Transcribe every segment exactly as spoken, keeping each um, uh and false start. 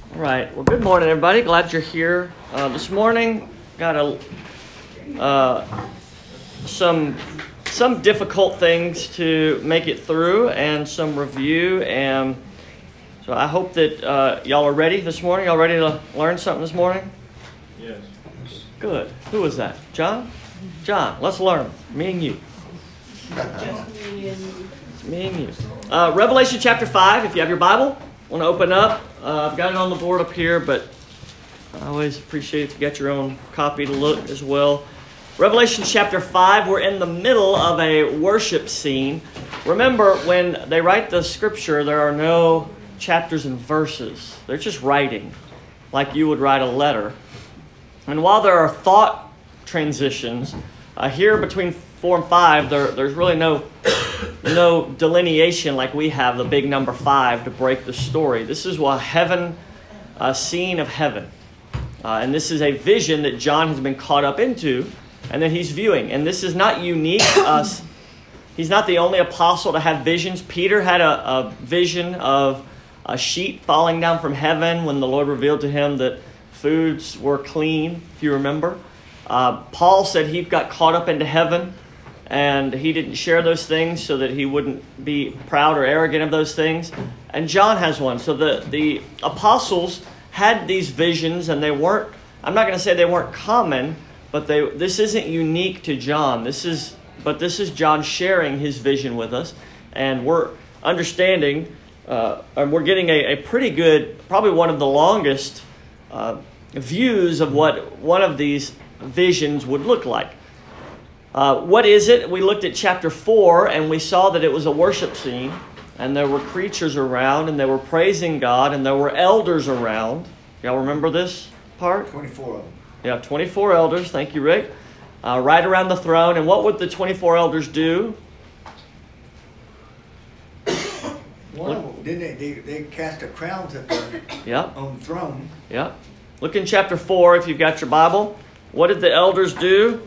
All right. Well, good morning, everybody. Glad you're here uh, this morning. Got a uh, some some difficult things to make it through, and some review. And so I hope that uh, y'all are ready this morning. Y'all ready to learn something this morning? Yes. Good. Who was that? John? John. Let's learn. Me and you. It's me and you. Uh, Revelation chapter five. If you have your Bible, want to open up. Uh, I've got it on the board up here, but I always appreciate if you get your own copy to look as well. Revelation chapter five, we're in the middle of a worship scene. Remember, when they write the scripture, there are no chapters and verses. They're just writing, like you would write a letter. And while there are thought transitions, uh, here between four and five, there, there's really no no delineation like we have, the big number five, to break the story. This is a heaven, a scene of heaven. Uh, and this is a vision that John has been caught up into and that he's viewing. And this is not unique. Uh, he's not the only apostle to have visions. Peter had a, a vision of a sheet falling down from heaven when the Lord revealed to him that foods were clean, if you remember. Uh, Paul said he got caught up into heaven, and he didn't share those things so that he wouldn't be proud or arrogant of those things. And John has one. So the, the apostles had these visions, and they weren't, I'm not going to say they weren't common, but they this isn't unique to John. This is, but this is John sharing his vision with us. And we're understanding, uh, and we're getting a, a pretty good, probably one of the longest uh, views of what one of these visions would look like. Uh, what is it? We looked at chapter four, and we saw that it was a worship scene, and there were creatures around, and they were praising God, and there were elders around. Y'all remember this part? twenty-four of them. Yeah, twenty-four elders. Thank you, Rick. Uh, right around the throne. And what would the twenty-four elders do? One of them, didn't they, they? They cast a crowns at the, Yeah. on the throne. Yeah. Look in chapter four if you've got your Bible. What did the elders do?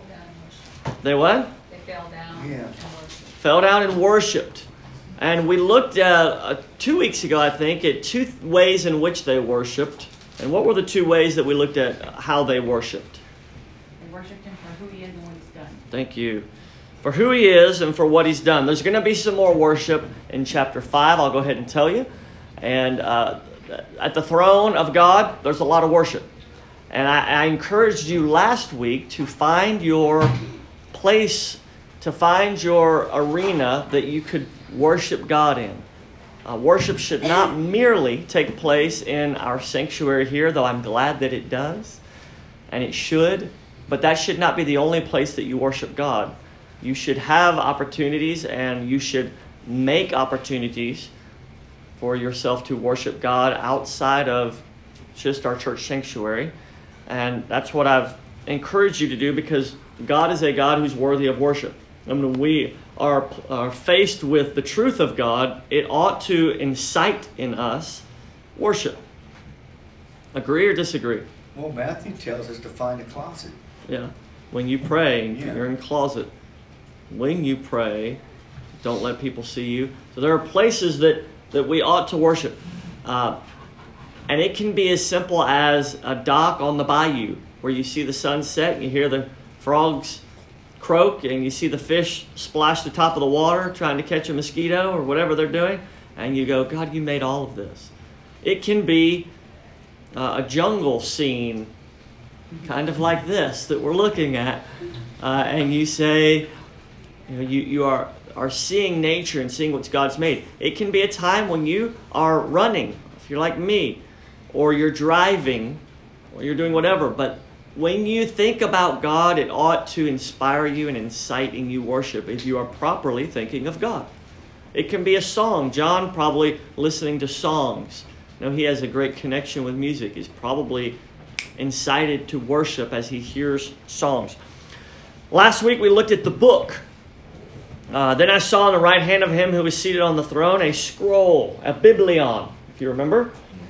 They what? They fell down. Yeah. And worshiped. Fell down and worshipped. And we looked at, uh, two weeks ago, I think, at two th- ways in which they worshipped. And what were the two ways that we looked at how they worshipped? They worshipped him for who he is and what he's done. Thank you. For who he is and for what he's done. There's going to be some more worship in chapter five, I'll go ahead and tell you. And uh, at the throne of God, there's a lot of worship. And I, I encouraged you last week to find your place, to find your arena that you could worship God in. Uh, worship should not merely take place in our sanctuary here, though I'm glad that it does, and it should, but that should not be the only place that you worship God. You should have opportunities, and you should make opportunities for yourself to worship God outside of just our church sanctuary. And that's what I've encouraged you to do, because God is a God who's worthy of worship. And when we are, are faced with the truth of God, it ought to incite in us worship. Agree or disagree? Well, Matthew tells us to find a closet. Yeah. When you pray, Yeah. you're in the closet. When you pray, don't let people see you. So there are places that, that we ought to worship. Uh, and it can be as simple as a dock on the bayou where you see the sunset and you hear the frogs croak and you see the fish splash the top of the water trying to catch a mosquito or whatever they're doing. And you go, God, you made all of this. It can be uh, a jungle scene, kind of like this that we're looking at. Uh, and you say, you know, you, you are, are seeing nature and seeing what God's made. It can be a time when you are running, if you're like me, or you're driving, or you're doing whatever. But when you think about God, it ought to inspire you and incite in you worship if you are properly thinking of God. It can be a song. John probably listening to songs. You know, he has a great connection with music. He's probably incited to worship as he hears songs. Last week we looked at the book. Uh, then I saw on the right hand of him who was seated on the throne a scroll, a biblion, if you remember.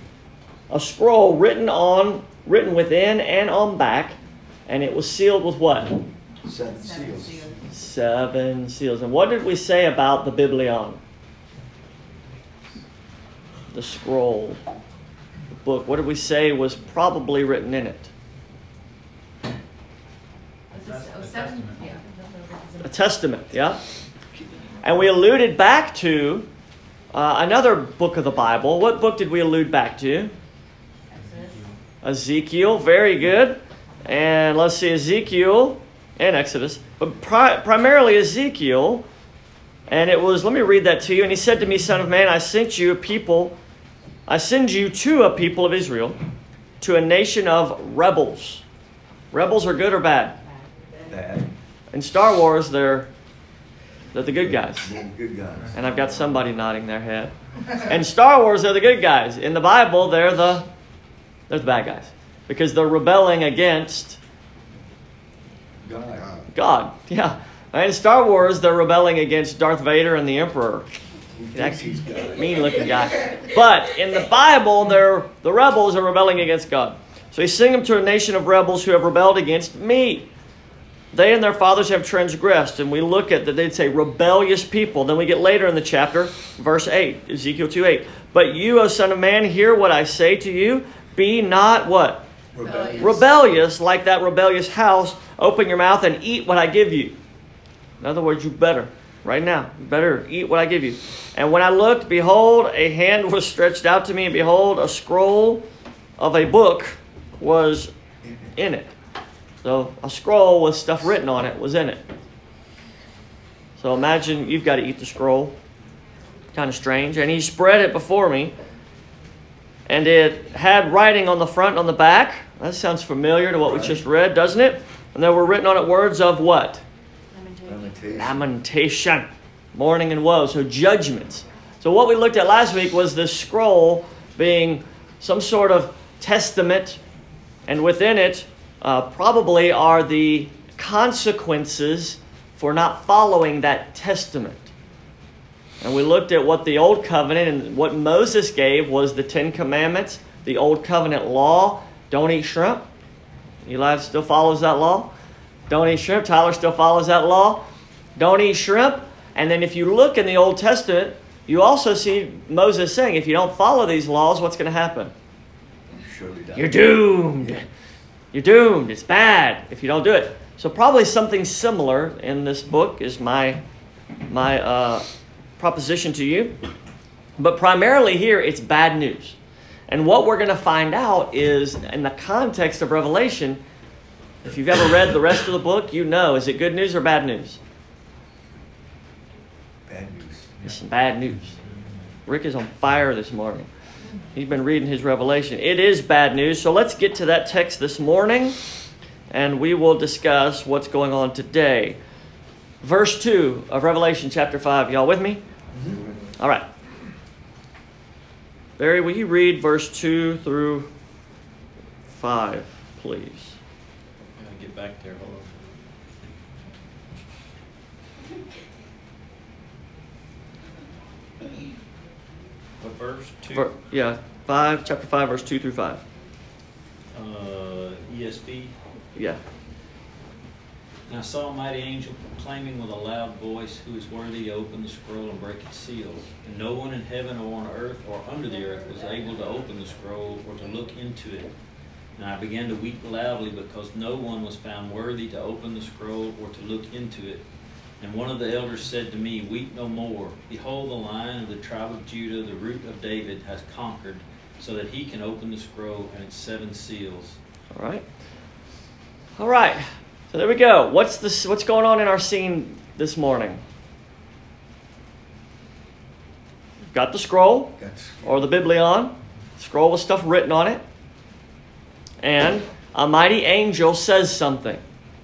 A scroll written on, written within and on back, and it was sealed with what? Seven, Seven seals. seals. Seven seals. And what did we say about the biblion? The scroll. the book, what did we say was probably written in it? Was it oh, seven? Yeah. A testament, yeah? And we alluded back to uh, another book of the Bible. What book did we allude back to? Exodus. Ezekiel, very good. And let's see, Ezekiel and Exodus. But pri- primarily Ezekiel. And it was, let me read that to you. And he said to me, Son of man, I sent you a people, I send you to a people of Israel, to a nation of rebels. Rebels are good or bad? Bad. In Star Wars, they're they're the good guys. Good guys. And I've got somebody nodding their head. In Star Wars, they're the good guys. In the Bible, they're the they're the bad guys. Because they're rebelling against God. God. Yeah. In Star Wars, they're rebelling against Darth Vader and the Emperor. That mean-looking guy. But in the Bible, they're the rebels are rebelling against God. So he's sending them to a nation of rebels who have rebelled against me. They and their fathers have transgressed. And we look at that, they'd say rebellious people. Then we get later in the chapter, verse eight, Ezekiel two eight. But you, O son of man, hear what I say to you. Be not what? Rebellious. Rebellious, like that rebellious house. Open your mouth and eat what I give you. In other words, you better, right now, you better eat what I give you. And when I looked, behold, a hand was stretched out to me, and behold, a scroll of a book was in it. So a scroll with stuff written on it was in it. So imagine you've got to eat the scroll. Kind of strange. And he spread it before me. And it had writing on the front and on the back. That sounds familiar to what we just read, doesn't it? And there were written on it words of what? Lamentation. Lamentation. Mourning and woe. So judgments. So what we looked at last week was the scroll being some sort of testament. And within it uh, probably are the consequences for not following that testament. And we looked at what the Old Covenant and what Moses gave was the Ten Commandments, the Old Covenant law. Don't eat shrimp. Eli still follows that law. Don't eat shrimp. Tyler still follows that law. Don't eat shrimp. And then if you look in the Old Testament, you also see Moses saying, if you don't follow these laws, what's going to happen? Surely die. You're doomed. You're doomed. It's bad if you don't do it. So probably something similar in this book is my, my uh, proposition to you. But primarily here, it's bad news. And what we're going to find out is, in the context of Revelation, if you've ever read the rest of the book, you know, is it good news or bad news? Bad news. It's some bad news. Rick is on fire this morning. He's been reading his Revelation. It is bad news. So let's get to that text this morning, and we will discuss what's going on today. Verse two of Revelation chapter five. Y'all with me? Mm-hmm. All right. Barry, will you read verse two through five, please? I'm going to get back there. Hold on. What verse? Two? Ver, yeah, five, chapter five, verse two through five. Uh, E S V. Yeah. And I saw a mighty angel proclaiming with a loud voice, who is worthy to open the scroll and break its seals. And no one in heaven or on earth or under the earth was able to open the scroll or to look into it. And I began to weep loudly because no one was found worthy to open the scroll or to look into it. And one of the elders said to me, Weep no more. Behold, the Lion of the tribe of Judah, the root of David, has conquered, so that he can open the scroll and its seven seals. All right. All right. So there we go. What's this? What's going on in our scene this morning? We've got the scroll, That's, or the Biblion, scroll with stuff written on it, and a mighty angel says something.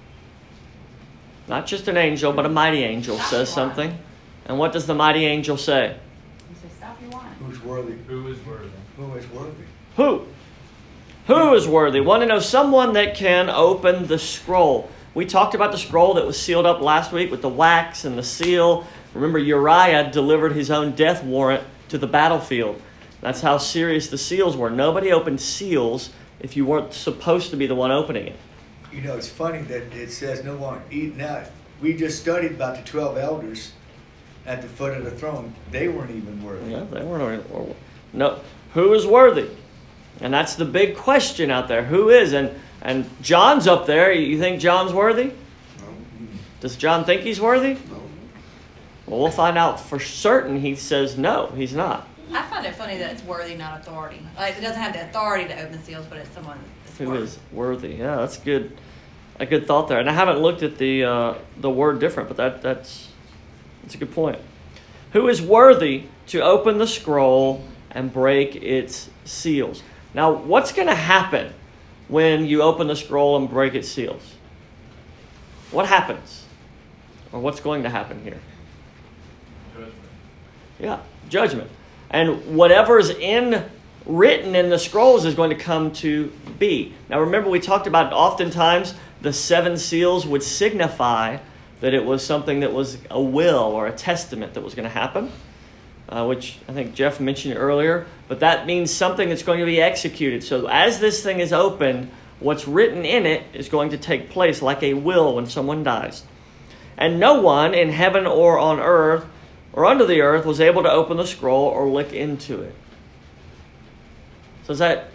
Not just an angel, but a mighty angel says something. And what does the mighty angel say? He says, stop your wine. who's worthy? Who is worthy? Who is worthy? Who? Who is worthy? Want to know someone that can open the scroll. We talked about the scroll that was sealed up last week with the wax and the seal. Remember, Uriah delivered his own death warrant to the battlefield. That's how serious the seals were. Nobody opened seals if you weren't supposed to be the one opening it. You know, it's funny that it says no one eat. Now, we just studied about the twelve elders at the foot of the throne. They weren't even worthy. Yeah, they weren't. No. Who is worthy? And that's the big question out there. Who is? And, and John's up there. You think John's worthy? Does John think he's worthy? Well, we'll find out for certain. He says no, he's not. I find it funny that it's worthy, not authority. Like, it doesn't have the authority to open the seals, but it's someone that's Who worthy. is worthy? Yeah, that's good. A good thought there. And I haven't looked at the uh, the word different, but that that's that's a good point. Who is worthy to open the scroll and break its seals? Now, what's going to happen when you open the scroll and break its seals? What happens? Or what's going to happen here? Judgment. Yeah, judgment. And whatever's in written in the scrolls is going to come to be. Now remember, we talked about oftentimes the seven seals would signify that it was something that was a will or a testament that was going to happen, uh, which I think Jeff mentioned earlier. But that means something that's going to be executed. So as this thing is opened, what's written in it is going to take place like a will when someone dies. And no one in heaven or on earth or under the earth was able to open the scroll or look into it. So is that...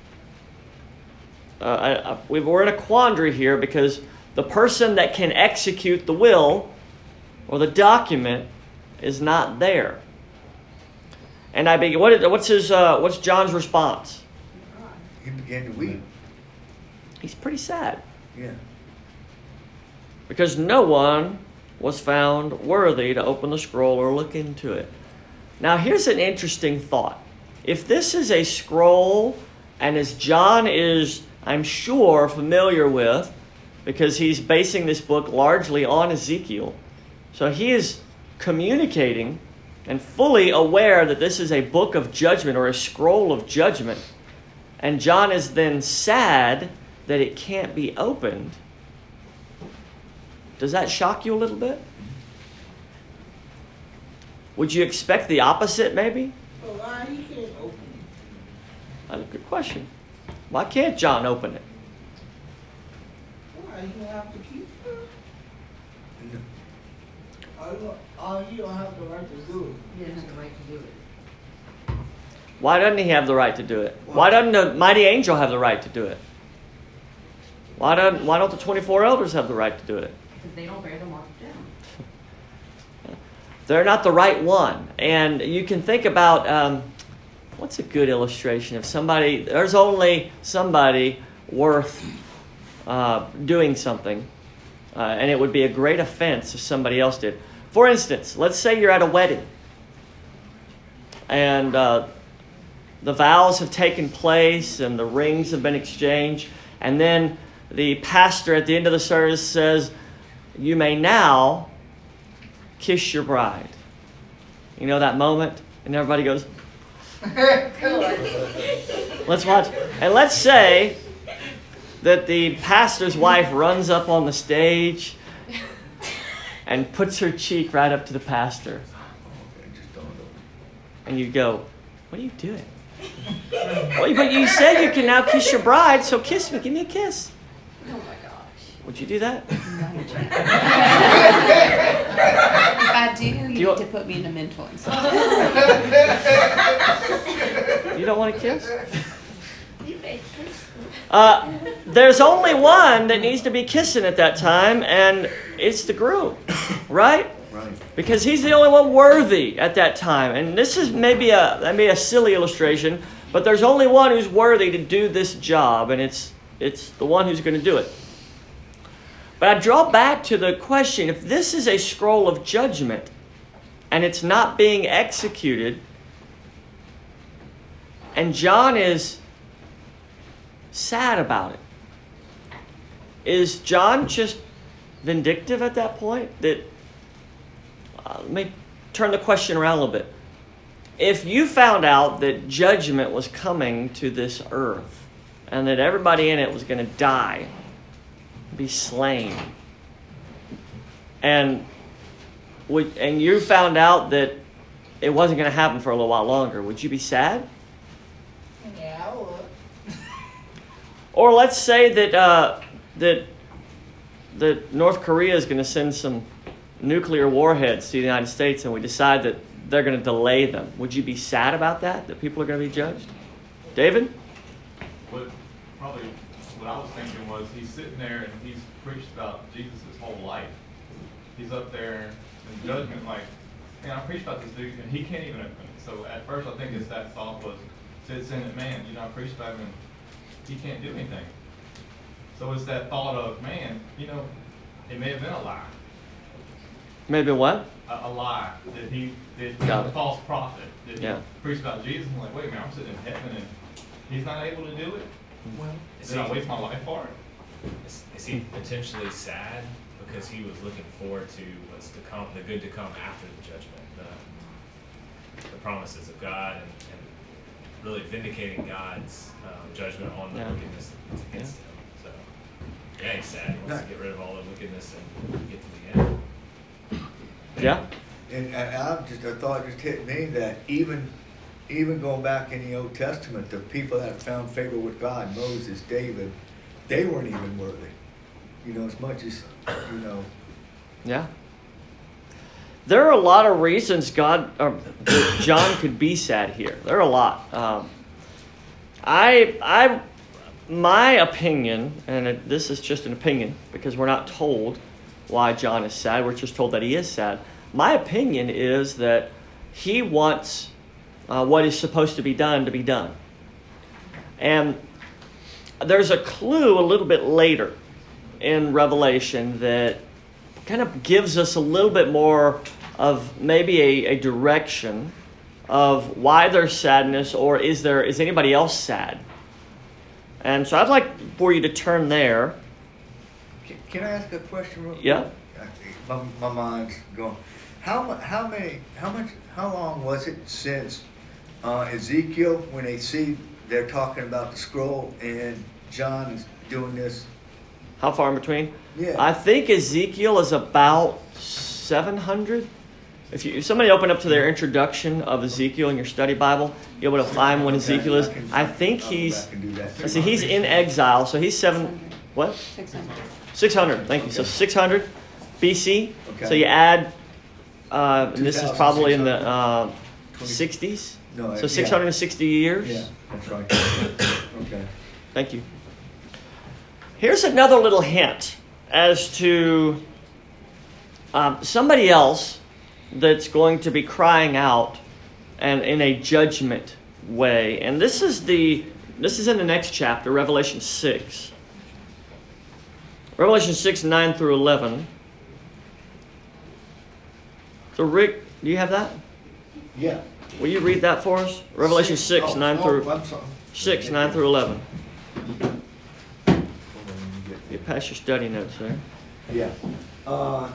Uh, I, I, we're in a quandary here because the person that can execute the will or the document is not there. And I begin, what, what's his? Uh, what's John's response? He began to weep. He's pretty sad Yeah. because no one was found worthy to open the scroll or look into it. Now, here's an interesting thought. If this is a scroll, and as John is, I'm sure, familiar with, because he's basing this book largely on Ezekiel, so he is communicating and fully aware that this is a book of judgment or a scroll of judgment, and John is then sad that it can't be opened. Does that shock you a little bit? Would you expect the opposite, maybe? Well, why he can't open it? That's a good question. Why can't John open it? Why you have to keep it? No. Or you, or you don't have the right to do it. He doesn't have the right to do it. Why doesn't he have the right to do it? Why doesn't the mighty angel have the right to do it? Why don't Why don't the twenty-four elders have the right to do it? Because they don't bear the mark of death. They're not the right one. And you can think about, um, what's a good illustration of somebody, there's only somebody worth uh, doing something, uh, and it would be a great offense if somebody else did. For instance, let's say you're at a wedding, and uh, the vows have taken place, and the rings have been exchanged, and then the pastor at the end of the service says, "You may now kiss your bride." You know that moment? And everybody goes, let's watch. And let's say that the pastor's wife runs up on the stage and puts her cheek right up to the pastor. It just dawned on me. And you go, "What are you doing?" "Well, but you said you can now kiss your bride, so kiss me. Give me a kiss." Oh my gosh. Would you do that? If I do, you, you need want- to put me in a mental institution. You don't want to kiss? Uh, there's only one that needs to be kissing at that time, and it's the groom, right? Right. Because he's the only one worthy at that time. And this is maybe a maybe a silly illustration, but there's only one who's worthy to do this job, and it's it's the one who's going to do it. But I draw back to the question, if this is a scroll of judgment and it's not being executed, and John is sad about it, is John just vindictive at that point? That uh, let me turn the question around a little bit. If you found out that judgment was coming to this earth and that everybody in it was going to die, be slain, and would, and you found out that it wasn't going to happen for a little while longer, would you be sad? Yeah, I would. Or let's say that uh, that that North Korea is going to send some nuclear warheads to the United States, and we decide that they're going to delay them. Would you be sad about that? That people are going to be judged? David? what probably what I was thinking was he's sitting there and he's preached about Jesus his whole life. He's up there in judgment like, man, I preached about this dude and he can't even open it. So at first I think his that thought was, sits in it, man, you know, I preached about him and he can't do anything. So it's that thought of, man, you know, it may have been a lie. Maybe what? A, a lie that he did, Got a it. false prophet that Yeah. he preached about Jesus. I'm like, wait a minute, I'm sitting in heaven and he's not able to do it. Well, is Did I he, waste my life for it? is, is he potentially sad because he was looking forward to what's to come, the good to come after the judgment, the, the promises of God, and, and really vindicating God's um, judgment on the Yeah. wickedness that's against him. So, yeah, he's sad. He wants to get rid of all the wickedness and get to the end. Yeah. And, and I just, a thought just hit me that even, even going back in the Old Testament, the people that found favor with God, Moses, David, they weren't even worthy. You know, as much as, you know. Yeah. There are a lot of reasons God, or that John could be sad here. There are a lot. Um, I, I, my opinion, and it, this is just an opinion because we're not told why John is sad. We're just told that he is sad. My opinion is that he wants uh, what is supposed to be done to be done. And there's a clue a little bit later in Revelation that kind of gives us a little bit more of maybe a, a direction of why there's sadness, or is there is anybody else sad? And so I'd like for you to turn there. Can, can I ask a question real quick? Yeah. My, my mind's going. How mu- how many how much how long was it since uh, Ezekiel, when they see they're talking about the scroll and John is doing this? How far in between? Yeah. I think Ezekiel is about seven hundred. If you if somebody open up to their introduction of Ezekiel in your study Bible, you'll be able to find when Okay, Ezekiel is. can- I think I'll go he's. back and do that. Let's see, he's in exile, so he's seven. What? Six hundred. six hundred. Thank you. So six hundred B C. Okay. So you add. Uh, and this is probably in the uh, twenty sixties. No, So yeah. six hundred sixty years. Yeah, that's right. Okay. Thank you. Here's another little hint as to um, somebody else that's going to be crying out and in a judgment way. And this is the this is in the next chapter, Revelation six. Revelation six, nine through eleven. So Rick, do you have that? Yeah. Will you read that for us? Revelation six, oh, nine oh, through I'm sorry. six, nine through eleven. Hold on, let me get- Get past your study notes there. Yeah. Uh,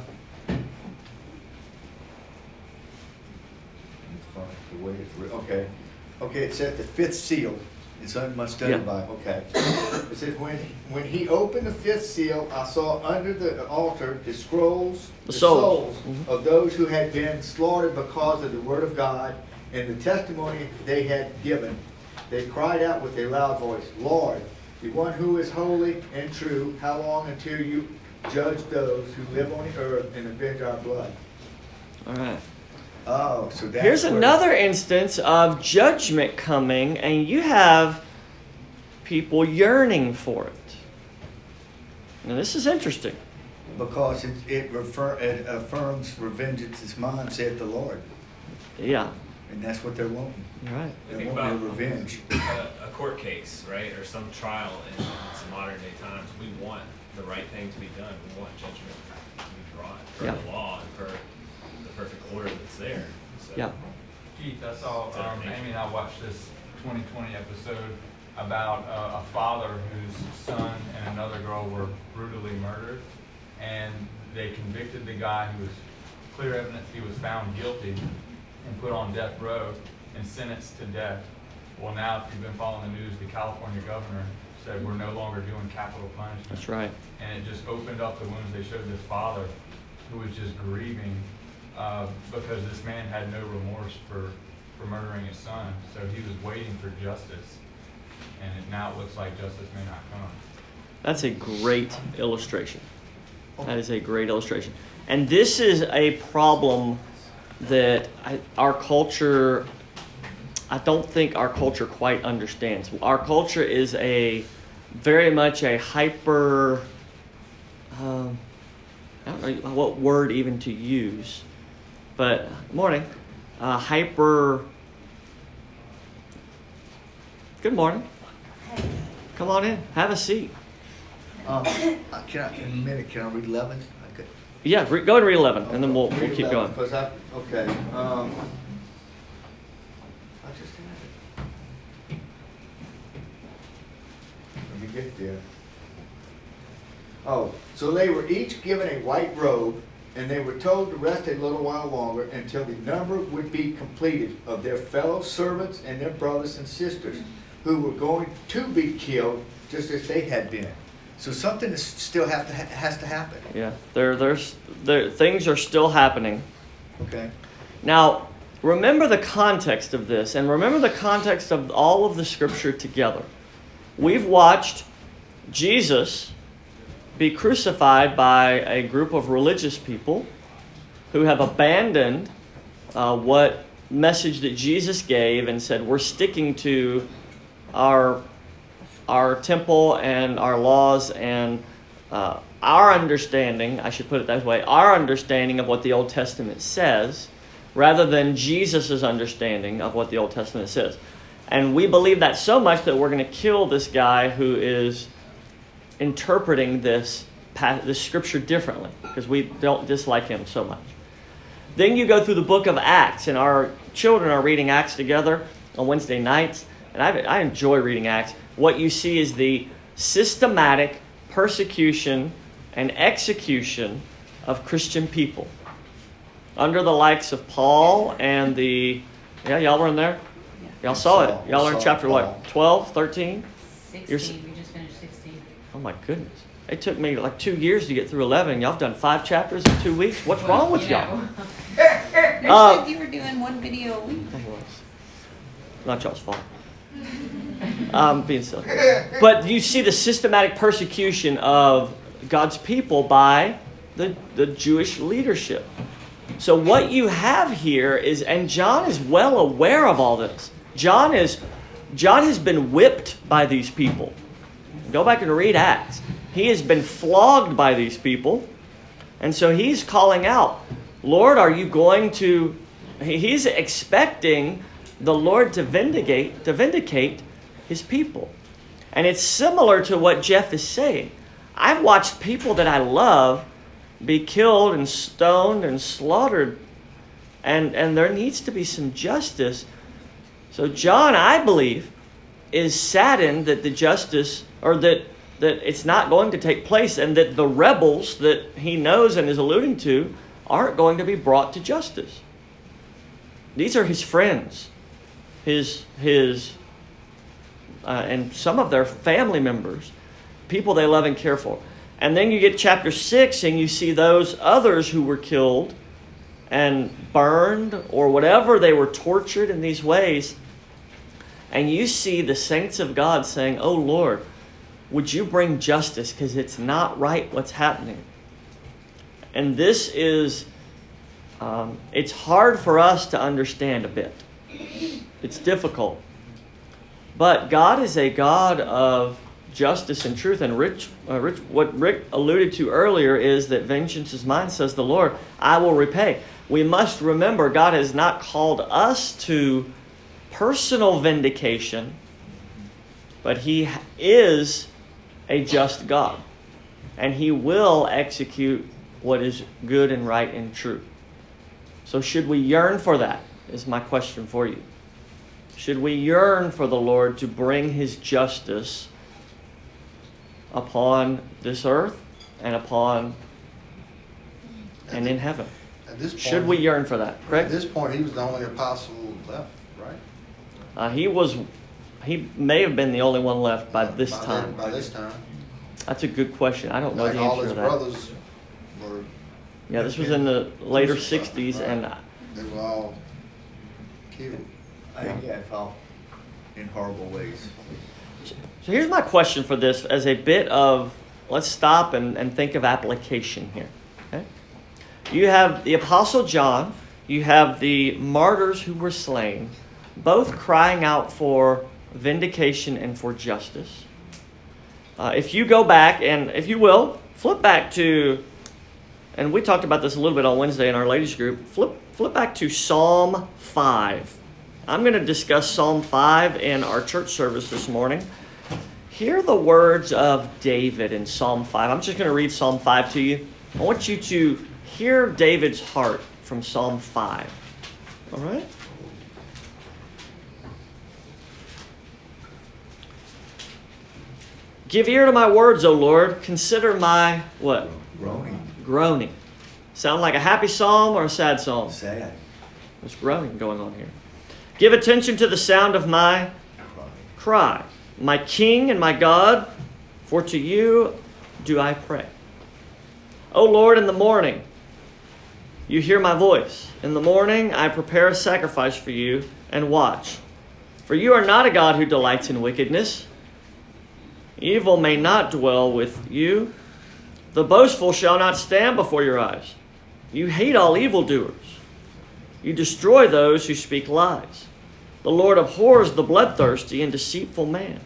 the way it's writ- okay. Okay, it's at the fifth seal. It's on my study Yeah. Bible. Okay. It says, when when he opened the fifth seal, I saw under the altar the scrolls, The the souls. souls Mhm. of those who had been slaughtered because of the word of God and the testimony they had given. They cried out with a loud voice, Lord, the one who is holy and true, how long until you judge those who live on the earth and avenge our blood? All right. Oh, so that's Here's where- another instance of judgment coming, and you have people yearning for it. Now, this is interesting. Because it, it, refer, it affirms revengeance is mine, saith the Lord. Yeah. And that's what they're wanting. All right. They Think want about their revenge. a, a court case, right, or some trial in, in some modern day times. We want the right thing to be done. We want judgment to be brought per Yeah. the law and per the perfect order that's there. So, Yeah. Keith, I saw, It's our um, nature. Amy and I watched this twenty twenty episode about uh, a father whose son and another girl were brutally murdered, and they convicted the guy who was clear evidence he was found guilty and put on death row and sentenced to death. Well, now, if you've been following the news, the California governor said we're no longer doing capital punishment. That's right. And it just opened up the wounds. They showed this father who was just grieving uh, because this man had no remorse for, for murdering his son. So he was waiting for justice, and it, now it looks like justice may not come. That's a great illustration. That is a great illustration. And this is a problem that I, our culture I don't think our culture quite understands. Our culture is a very much a hyper, um, I don't know what word even to use, but good morning, uh, hyper, good morning. Come on in, have a seat. Um, I- can I, in a minute, can I read eleven? I could. Yeah, re- go ahead and read eleven, and then we'll, we'll keep going. Because I, okay, um, I just had it. Let me get there. Oh, so they were each given a white robe, and they were told to rest a little while longer until the number would be completed of their fellow servants and their brothers and sisters who were going to be killed just as they had been. So something is still have to ha- has to happen. Yeah, there, there's, there, things are still happening. Okay. Now, remember the context of this, and remember the context of all of the Scripture together. We've watched Jesus be crucified by a group of religious people who have abandoned uh, what message that Jesus gave and said, we're sticking to our our temple and our laws and uh, our understanding, I should put it that way, our understanding of what the Old Testament says, rather than Jesus' understanding of what the Old Testament says. And we believe that so much that we're going to kill this guy who is interpreting this, this scripture differently, because we don't dislike him so much. Then you go through the book of Acts, and our children are reading Acts together on Wednesday nights, and I, I enjoy reading Acts. What you see is the systematic persecution and execution of Christian people under the likes of Paul and the, yeah, y'all were in there? Y'all saw it. Y'all are in chapter what, twelve, thirteen? Sixteen, we just finished sixteen. Oh my goodness. It took me like two years to get through eleven. Y'all have done five chapters in two weeks? What's wrong with You y'all? know. You Uh, said you were doing one video a week. Not y'all's fault. Um, being silly. But you see the systematic persecution of God's people by the, the Jewish leadership. So what you have here is, and John is well aware of all this. John is, John has been whipped by these people. Go back and read Acts. He has been flogged by these people. And so he's calling out, Lord, are you going to... He's expecting the Lord to vindicate, to vindicate his people. And it's similar to what Jeff is saying. I've watched people that I love be killed and stoned and slaughtered. And, and there needs to be some justice. So John, I believe, is saddened that the justice, or that, that it's not going to take place, and that the rebels that he knows and is alluding to aren't going to be brought to justice. These are his friends, his his, uh, and some of their family members, people they love and care for. And then you get chapter six, and you see those others who were killed and burned or whatever, they were tortured in these ways. And you see the saints of God saying, oh Lord, would you bring justice, because it's not right what's happening. And this is, um, it's hard for us to understand a bit. It's difficult. But God is a God of justice and truth. And Rich, uh, Rich, what Rick alluded to earlier is that vengeance is mine, says the Lord. I will repay. We must remember God has not called us to personal vindication, but He is a just God. And He will execute what is good and right and true. So should we yearn for that, is my question for you. Should we yearn for the Lord to bring His justice upon this earth and upon and in heaven? At this point, Should we yearn for that? Correct? At this point, he was the only apostle left, right? Uh, he was, he may have been the only one left by this by time. Then, by this time, That's a good question. I don't know like the all answer his to that. brothers were. Yeah, this was in the later sixties, right. and They were all killed. I think I fell in horrible ways. so here's my question for this as a bit of, let's stop and, and think of application here. Okay? You have the Apostle John, you have the martyrs who were slain, both crying out for vindication and for justice. Uh, if you go back, and if you will, flip back to, and we talked about this a little bit on Wednesday in our ladies group, flip, flip back to Psalm five. I'm going to discuss Psalm five in our church service this morning. Hear the words of David in Psalm five. I'm just going to read Psalm five to you. I want you to hear David's heart from Psalm five. All right? Give ear to my words, O Lord. Consider my, what? Groaning. Groaning. Sound like a happy psalm or a sad psalm? Sad. There's groaning going on here. Give attention to the sound of my cry. My King and my God, for to you do I pray. O Lord, in the morning you hear my voice. In the morning I prepare a sacrifice for you and watch. For you are not a God who delights in wickedness. Evil may not dwell with you. The boastful shall not stand before your eyes. You hate all evildoers. You destroy those who speak lies. The Lord abhors the bloodthirsty and deceitful man.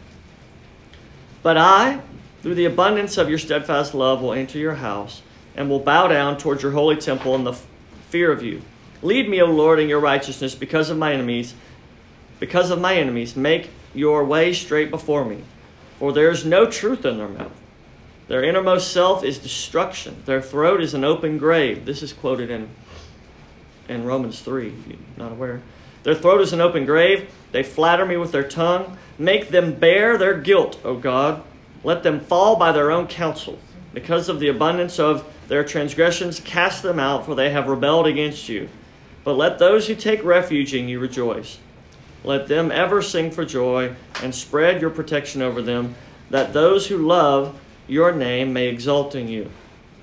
But I, through the abundance of your steadfast love, will enter your house and will bow down towards your holy temple in the fear of you. Lead me, O Lord, in your righteousness because of my enemies. Because of my enemies, make your way straight before me. For there is no truth in their mouth. Their innermost self is destruction. Their throat is an open grave. This is quoted in, in Romans three, if you're not aware. Their throat is an open grave. They flatter me with their tongue. Make them bear their guilt, O God. Let them fall by their own counsel. Because of the abundance of their transgressions, cast them out, for they have rebelled against you. But let those who take refuge in you rejoice. Let them ever sing for joy and spread your protection over them, that those who love your name may exult in you.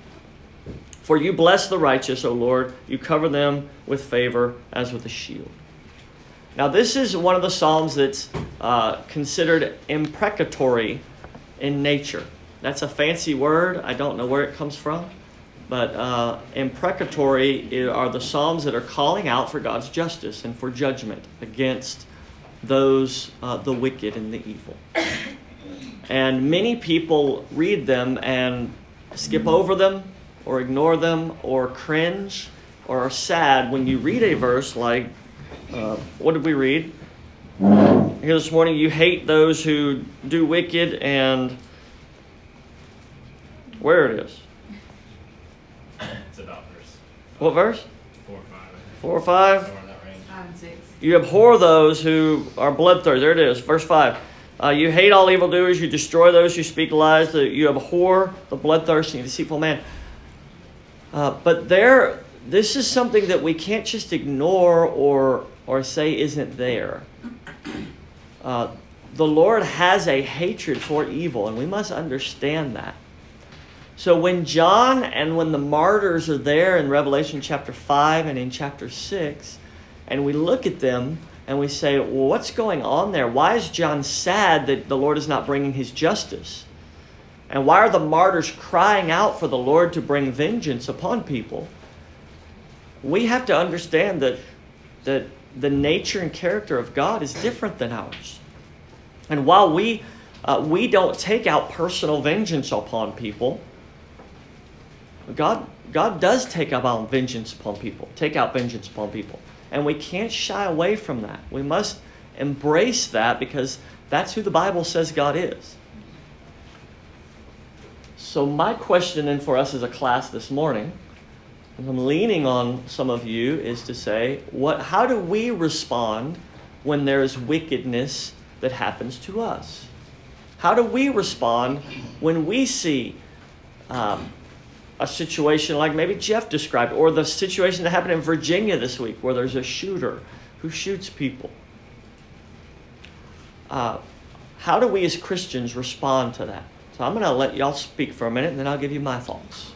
For you bless the righteous, O Lord. You cover them with favor as with a shield. Now, this is one of the Psalms that's uh, considered imprecatory in nature. That's a fancy word. I don't know where it comes from. But uh, imprecatory are the Psalms that are calling out for God's justice and for judgment against those, uh, the wicked and the evil. And many people read them and skip over them or ignore them or cringe or are sad when you read a verse like, uh, what did we read? Here this morning, you hate those who do wicked, and where it is. It's about verse. What verse? Four or five. Four or five? Somewhere in that range. Five and six. You abhor those who are bloodthirsty. There it is, verse five. Uh, you hate all evildoers. You destroy those who speak lies. You abhor the bloodthirsty and deceitful man. Uh, but there, this is something that we can't just ignore or or say isn't there. Uh, the Lord has a hatred for evil, and we must understand that. So when John and when the martyrs are there in Revelation chapter five and in chapter six, and we look at them and we say, well, what's going on there? Why is John sad that the Lord is not bringing his justice? And why are the martyrs crying out for the Lord to bring vengeance upon people? We have to understand that, that the nature and character of God is different than ours. And while we, uh, we don't take out personal vengeance upon people, God, God does take out vengeance upon people, take out vengeance upon people. And we can't shy away from that. We must embrace that because that's who the Bible says God is. So my question then for us as a class this morning, and I'm leaning on some of you, is to say, what? How do we respond when there is wickedness that happens to us? How do we respond when we see um, a situation like maybe Jeff described, or the situation that happened in Virginia this week where there's a shooter who shoots people? Uh, how do we as Christians respond to that? So I'm going to let y'all speak for a minute, and then I'll give you my thoughts.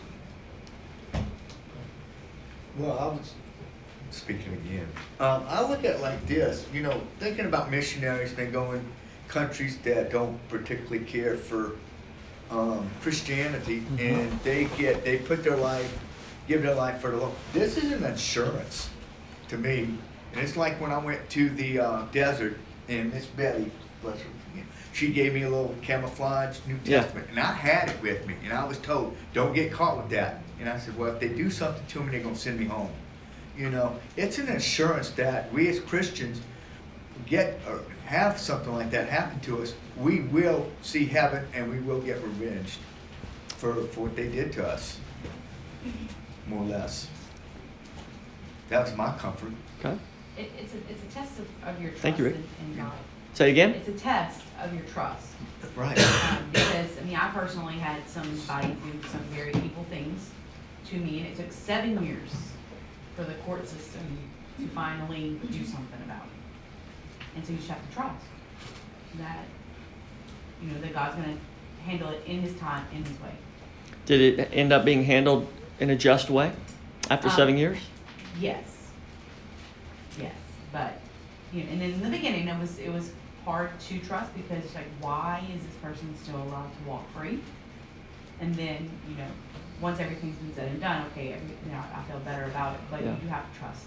Well, I was speaking again. Um, I look at it like this, you know, thinking about missionaries, they go in countries that don't particularly care for um, Christianity, mm-hmm. and they get, they put their life, give their life for the Lord. This is an insurance to me And it's like when I went to the uh, desert, and Miss Betty, bless her, she gave me a little camouflage New Yeah. Testament, and I had it with me, and I was told, don't get caught with that. And I said, well, if they do something to me, they're going to send me home. You know, it's an assurance that we as Christians get or have something like that happen to us, we will see heaven and we will get revenged for, for what they did to us, more or less. That was my comfort. Okay. It, it's a, it's a test of, of your trust Thank you, Rick. in, in God. Say it again. It's a test of your trust. Right. Um, because, I mean, I personally had somebody do some very evil things to me, and it took seven years for the court system to finally do something about it. And so you just have to trust that, you know, that God's going to handle it in His time, in His way. Did it end up being handled in a just way after Um, seven years? Yes. Yes. But, you know, and then in the beginning, it was it was hard to trust because, like, why is this person still allowed to walk free? And then, you know, once everything's been said and done, okay, every, you know, I feel better about it. But Yeah. you have to trust.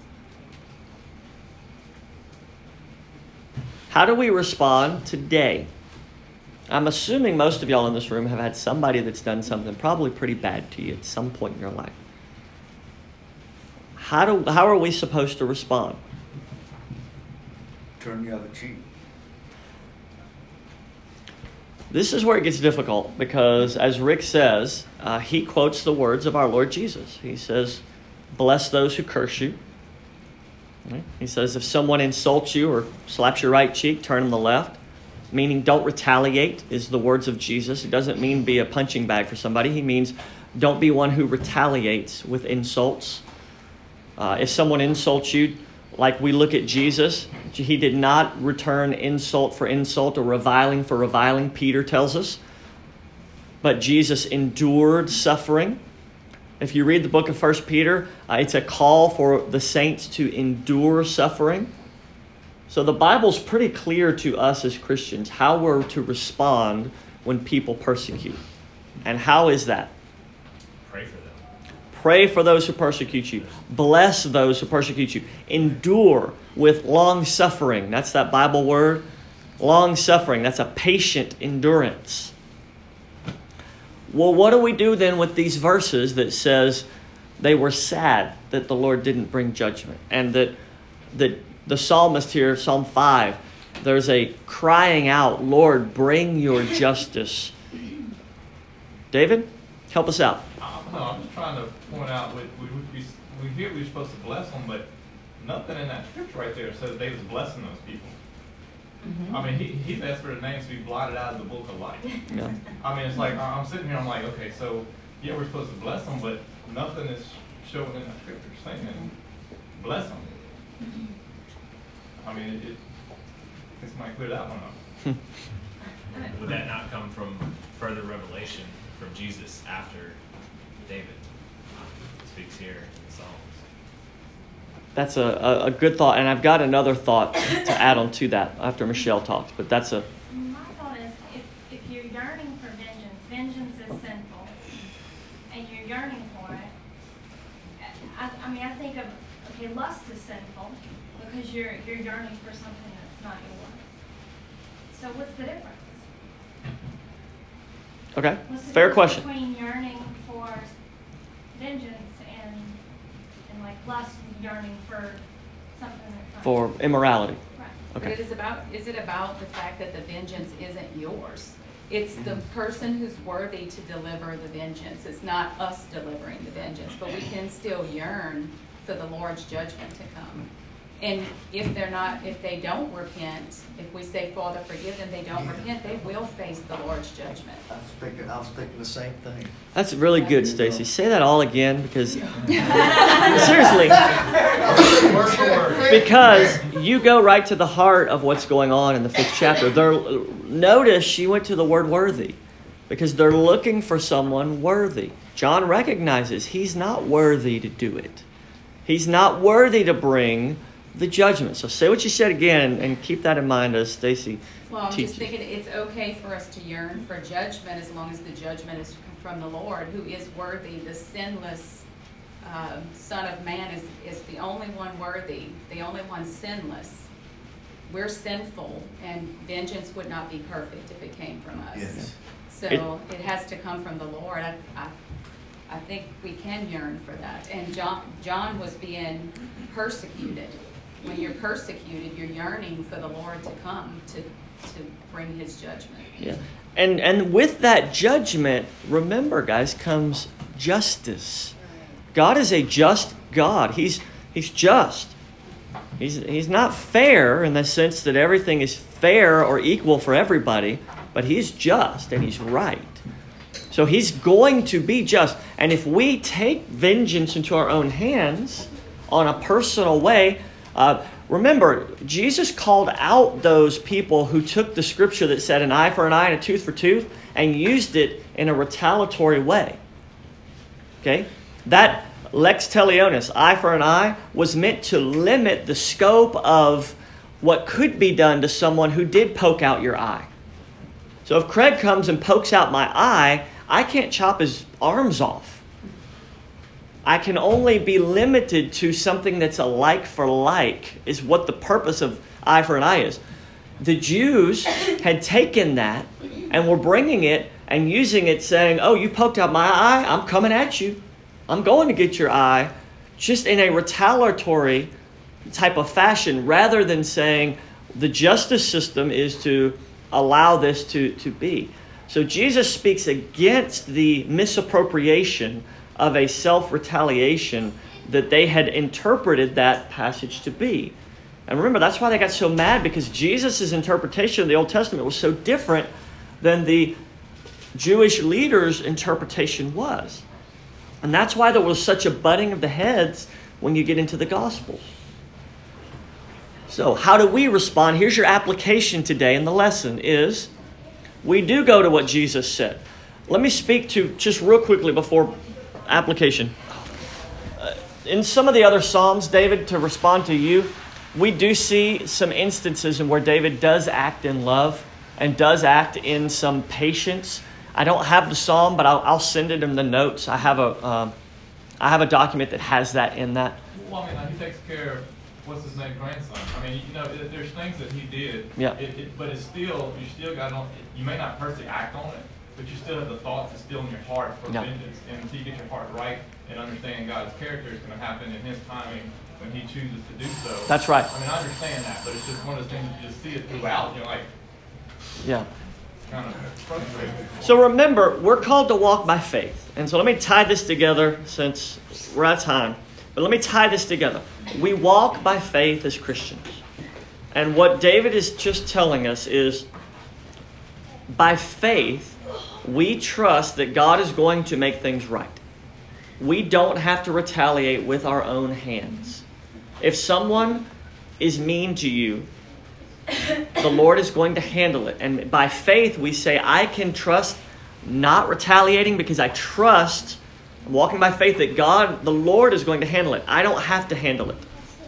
How do we respond today? I'm assuming most of y'all in this room have had somebody that's done something probably pretty bad to you at some point in your life. How do how are we supposed to respond? Turn the other cheek. This is where it gets difficult because, as Rick says, uh, he quotes the words of our Lord Jesus. He says, bless those who curse you. Right? He says, if someone insults you or slaps your right cheek, turn them the left. Meaning don't retaliate is the words of Jesus. It doesn't mean be a punching bag for somebody. He means don't be one who retaliates with insults. Uh, if someone insults you, like we look at Jesus, he did not return insult for insult or reviling for reviling, Peter tells us. But Jesus endured suffering. If you read the book of First Peter, uh, it's a call for the saints to endure suffering. So the Bible's pretty clear to us as Christians how we're to respond when people persecute. And how is that? Pray for them. Pray for those who persecute you. Bless those who persecute you. Endure with long suffering. That's that Bible word. Long suffering. That's a patient endurance. Well, what do we do then with these verses that says they were sad that the Lord didn't bring judgment? And that, that the psalmist here, Psalm five, there's a crying out, Lord, bring your justice. David, help us out. No, I'm just trying to point out, we, we, we, we hear we're supposed to bless them, but nothing in that scripture right there says they was blessing those people. Mm-hmm. I mean, he, he's asked for their names to be blotted out of the book of life. Yeah. I mean, it's like, I'm sitting here, I'm like, okay, so, yeah, we're supposed to bless them, but nothing is showing in that scripture saying bless them. I mean, it, it this might clear that one up. Would that not come from further revelation from Jesus after David speaks here in Psalms? That's a, a, a good thought. And I've got another thought to add on to that after Michelle talks. But that's a... My thought is, if, if you're yearning for vengeance, vengeance is sinful, and you're yearning for it, I, I mean, I think of, okay, lust is sinful, because you're, you're yearning for something that's not yours. So what's the difference? Okay, What's the fair difference question. between yearning for vengeance and, and like lust and yearning for something that's not For immorality. Right. But Okay. it is about, is it about the fact that the vengeance isn't yours? It's the person who's worthy to deliver the vengeance. It's not us delivering the vengeance, but we can still yearn for the Lord's judgment to come. And if they're not, if they don't repent, if we say, Father, forgive them, they don't repent, they will face the Lord's judgment. I was thinking, I was thinking the same thing. That's really good, Stacy. Say that all again because seriously, because you go right to the heart of what's going on in the fifth chapter. They're, notice she went to the word worthy because they're looking for someone worthy. John recognizes he's not worthy to do it. He's not worthy to bring the judgment. So say what you said again and keep that in mind as Stacy Well, I'm teaches. just thinking it's okay for us to yearn for judgment as long as the judgment is from the Lord, who is worthy, the sinless um, Son of Man is, is the only one worthy, the only one sinless. We're sinful, and vengeance would not be perfect if it came from us. Yes. So It- it has to come from the Lord. I, I, I think we can yearn for that. And John, John was being persecuted. When you're persecuted, you're yearning for the Lord to come to, to bring his judgment. Yeah. And and with that judgment, remember, guys, comes justice. God is a just God. He's he's just. He's he's not fair in the sense that everything is fair or equal for everybody, but he's just and he's right. So he's going to be just. And if we take vengeance into our own hands on a personal way, uh, remember, Jesus called out those people who took the scripture that said an eye for an eye and a tooth for tooth and used it in a retaliatory way. Okay? That lex talionis, eye for an eye, was meant to limit the scope of what could be done to someone who did poke out your eye. So if Craig comes and pokes out my eye, I can't chop his arms off. I can only be limited to something that's a like for like, is what the purpose of eye for an eye is. The Jews had taken that and were bringing it and using it, saying, oh, you poked out my eye, I'm coming at you. I'm going to get your eye, just in a retaliatory type of fashion, rather than saying the justice system is to allow this to, to be. So Jesus speaks against the misappropriation of a self-retaliation that they had interpreted that passage to be. And remember, that's why they got so mad, because Jesus' interpretation of the Old Testament was so different than the Jewish leaders' interpretation was. And that's why there was such a butting of the heads when you get into the Gospels. So how do we respond? Here's your application today, and the lesson is we do go to what Jesus said. Let me speak to, just real quickly before application. Uh, in some of the other Psalms, David, to respond to you, we do see some instances in where David does act in love and does act in some patience. I don't have the Psalm, but I'll, I'll send it in the notes. I have a, um, I have a document that has that in that. Well, I mean, like, he takes care of, what's his name, grandson. I mean, you know, there's things that he did. Yeah. It, it, but it's still, you still got on. You may not personally act on it, but you still have the thoughts that's still in your heart for Yeah. vengeance. And until you get your heart right and understanding God's character is going to happen in His timing when He chooses to do so. That's right. I mean, I understand that, but it's just one of those things you just see it throughout. You're like, Yeah. kind of frustrated. So remember, we're called to walk by faith. And so let me tie this together since we're out of time. But let me tie this together. We walk by faith as Christians. And what David is just telling us is, by faith, we trust that God is going to make things right. We don't have to retaliate with our own hands. If someone is mean to you, the Lord is going to handle it. And by faith, we say, I can trust not retaliating because I trust, I'm walking by faith that God, the Lord is going to handle it. I don't have to handle it.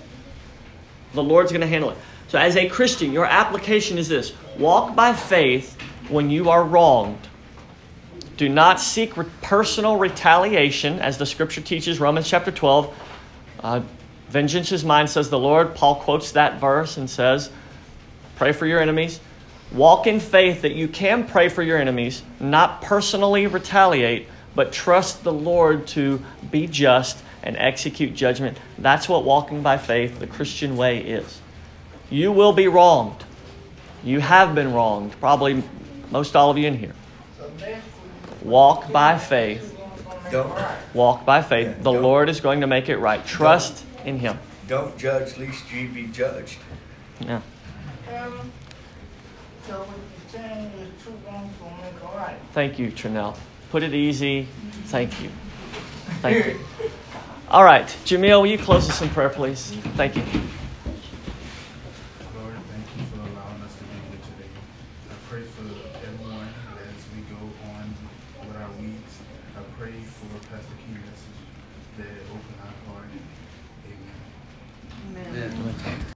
The Lord's going to handle it. So as a Christian, your application is this. Walk by faith when you are wronged. Do not seek re- personal retaliation, as the Scripture teaches, Romans chapter twelve. Uh, Vengeance is mine, says the Lord. Paul quotes that verse and says, pray for your enemies. Walk in faith that you can pray for your enemies, not personally retaliate, but trust the Lord to be just and execute judgment. That's what walking by faith, the Christian way, is. You will be wronged. You have been wronged, probably most all of you in here. Walk by faith. Don't, Walk by faith. Yeah, The don't- Lord is going to make it right. Trust in Him. don't judge, lest ye be judged. Yeah. Um, so what you're saying is two wrongs don't make a right. Thank you, Trinell. Put it easy. Thank you. Thank you. All right. Jamil, will you close us in prayer, please? Thank you. Lord, thank you for allowing us to be here today. I pray for everyone as we go on with our weeks. I pray for Pastor Key's message that open our heart. Amen. Amen. Amen.